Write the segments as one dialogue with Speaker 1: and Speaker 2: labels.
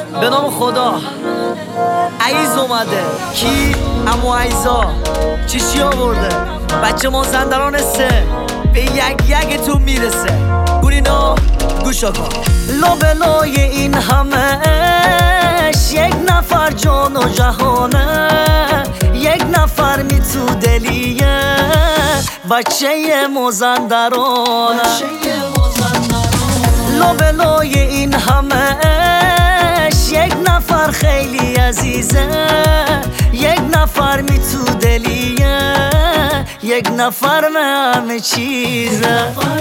Speaker 1: به نام خدا. عیز اومده. کی؟ امو عیزا. چی آورده؟ بچه مازندران سه به یک تو میرسه. گورینا گوشا کن. لابلای این همهش یک نفر جان و جهانه، یک نفر می تو دلیه بچه مازندرانه. لابلای این همهش یک نفر خیلی عزیزه، یک نفر می تو دلیه، یک نفر من همه چیزه.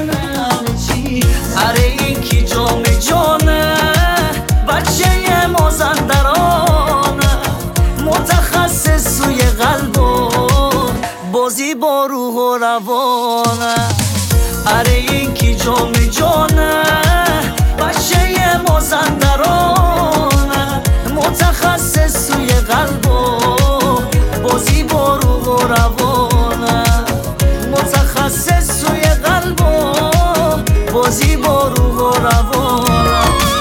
Speaker 1: اره این کی جام جانه بچه مازندرانه، متخصص سوی قلب و بازی با روح و روانه. اره این کی جام جانه بچه مازندرانه، متخصص سوی قلب و بازی با روح و روانه، متخصص سوی قلب و بازی با روح و روانه.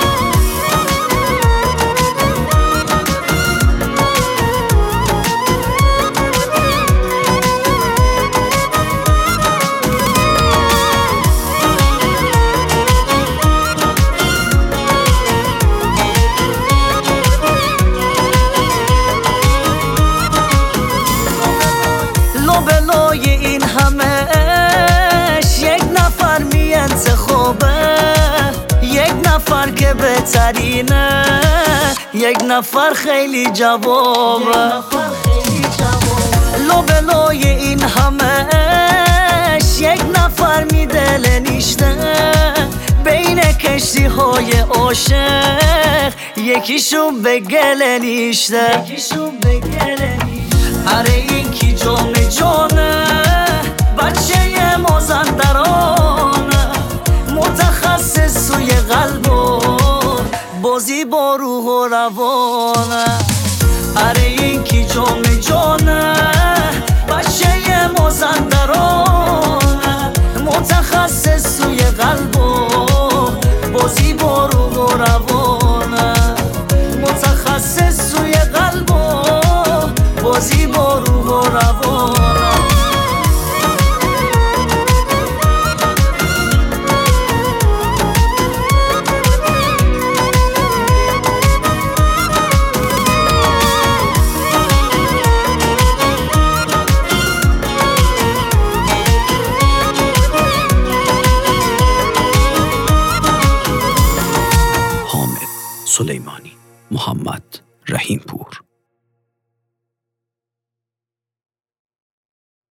Speaker 1: لابلای این همهش یک نفر می انتخابه، یک نفر که بهترینه، یک نفر خیلی جوابه. لابلای این همهش یک نفر می دل نیشته، بین کشتی های عاشق یکیشون به گل نیشته. اره این کی جام جانه بچه مازندرانه، متخصص سوی قلب و بازی با روح و روانه. اره این کی جام جانه بچه مازندرانه، متخصص سوی قلب و بازی با روح و روانه، متخصص سوی قلب و بازی با روح و روانه.
Speaker 2: حامد سلیمانی، محمد رحیم پور.